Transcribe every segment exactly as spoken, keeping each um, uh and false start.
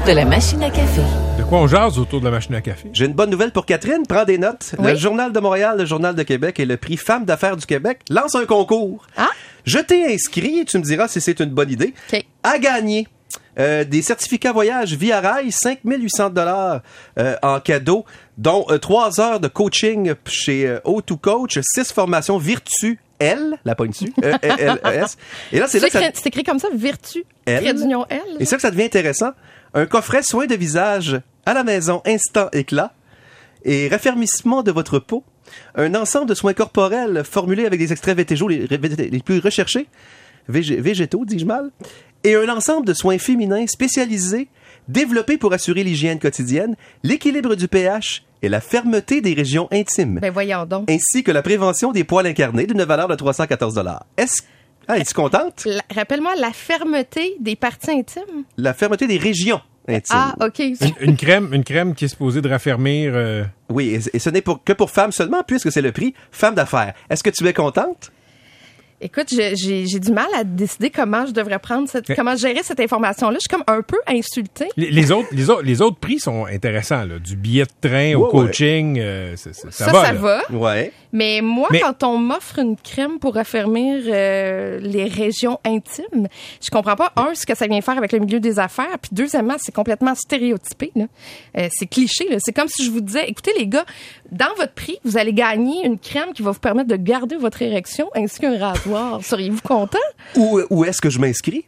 de la machine à café. De quoi on jase autour de la machine à café? J'ai une bonne nouvelle pour Catherine. Prends des notes. Oui. Le Journal de Montréal, le Journal de Québec et le prix Femmes d'affaires du Québec lancent un concours. Ah? Je t'ai inscrit et tu me diras si c'est une bonne idée. OK. À gagner. Euh, des certificats voyage Via Rail, cinq mille huit cents dollars euh, en cadeau, dont euh, trois heures de coaching chez euh, O deux Coach, six formations Virtu L, la pogne dessus, E L E S. Et là, c'est C'est là que ça... écrit, c'est écrit comme ça, Virtu, L. trait d'union L. Et c'est là que ça devient intéressant. Un coffret soins de visage à la maison, instant éclat et raffermissement de votre peau. Un ensemble de soins corporels formulés avec des extraits végétaux les, les plus recherchés, végé, végétaux, dis-je mal, et un ensemble de soins féminins spécialisés, développés pour assurer l'hygiène quotidienne, l'équilibre du pH et la fermeté des régions intimes, Ben voyons donc. ainsi que la prévention des poils incarnés d'une valeur de trois cent quatorze dollars. Est-ce ah, es-tu contente? La- rappelle-moi la fermeté des parties intimes. La fermeté des régions intimes. Ah, OK. Une, une crème, une crème qui est supposée de raffermir... euh, Oui, et, et ce n'est pour, que pour femmes seulement, puisque c'est le prix Femmes d'affaires. Est-ce que tu es contente? Écoute, j'ai, j'ai, j'ai du mal à décider comment je devrais prendre cette, Mais- comment gérer cette information-là. Je suis comme un peu insultée. Les, les autres, les autres, les autres prix sont intéressants, là. Du billet de train au Ouais, ouais. coaching, euh, c'est- c'est- ça, Ça, va. ça là. va. Ouais. Mais moi, Mais- quand on m'offre une crème pour raffermir euh, les régions intimes, je comprends pas, un, ce que ça vient faire avec le milieu des affaires, puis deuxièmement, c'est complètement stéréotypé. Là. Euh, c'est cliché. Là. C'est comme si je vous disais, écoutez les gars, dans votre prix, vous allez gagner une crème qui va vous permettre de garder votre érection ainsi qu'un rasoir. Seriez-vous content? Où, où est-ce que je m'inscris?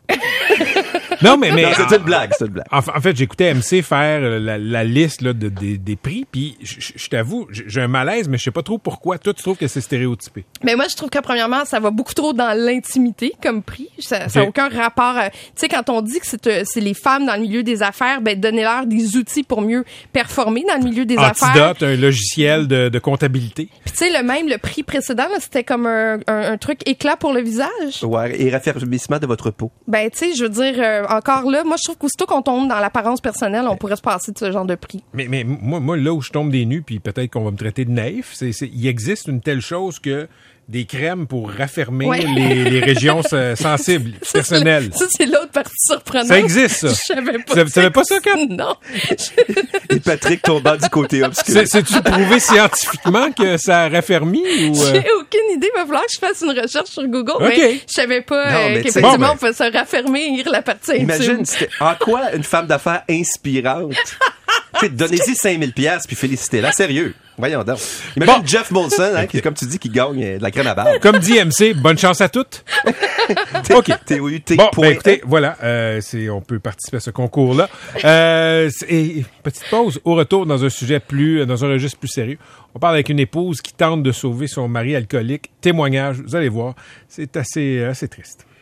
Non, mais, mais Non, c'est une blague, c'est une blague. En, en fait, j'écoutais M C faire euh, la, la liste là, de, des- des prix, puis je je- je t'avoue, j'ai j'ai un malaise, mais je sais pas trop pourquoi. Toi, tu trouves que c'est stéréotypé? Mais moi, je trouve que premièrement, ça va beaucoup trop dans l'intimité comme prix. Ça n'a Ok. aucun rapport. à- Tu sais, quand on dit que c'est, euh, c'est les femmes dans le milieu des affaires, ben donnez-leur des outils pour mieux performer dans le milieu des affaires. Antidote, un logiciel de, de comptabilité. Puis tu sais, le même, le prix précédent, là, c'était comme un, un, un truc éclat pour le visage. Ouais, et raffermissement de votre peau. Ben, tu sais, je veux dire, euh, encore là, moi, je trouve qu'aussitôt qu'on tombe dans l'apparence personnelle, on pourrait se passer de ce genre de prix. Mais, mais moi, moi, là où je tombe des nues, puis peut-être qu'on va me traiter de naïf, c'est, c'est il existe une telle chose que des crèmes pour raffermir Ouais. les, les régions euh, sensibles, Ça, c'est personnelles. le- Ça, c'est l'autre partie surprenante. Ça existe, ça. Je savais pas. Tu savais- tu savais pas ça, Kat? Non. Et Patrick tombant du côté obscur. C'est, c'est-tu prouvé scientifiquement que ça raffermit ou... euh? J'ai aucune idée. Il va falloir que je fasse une recherche sur Google. OK. Mais je savais pas Non, euh, mais tu sais- qu'effectivement, Bon, ben. on peut se raffermir la partie intime. Imagine, c'était en quoi une femme d'affaires inspirante? Tu sais, donnez-y cinq mille piastres puis félicitez-la. Sérieux. Voyons donc. Imagine Bon. Jeff Molson, hein, qui, comme tu dis, qui gagne euh, de la crème à barbe. Comme dit M C, bonne chance à toutes. OK. T O U T. Bon, ben écoutez, voilà, euh, c'est, on peut participer à ce concours-là. Euh, c'est- et petite pause, au retour dans un sujet plus, dans un registre plus sérieux. On parle avec une épouse qui tente de sauver son mari alcoolique. Témoignage, vous allez voir, c'est assez, assez triste.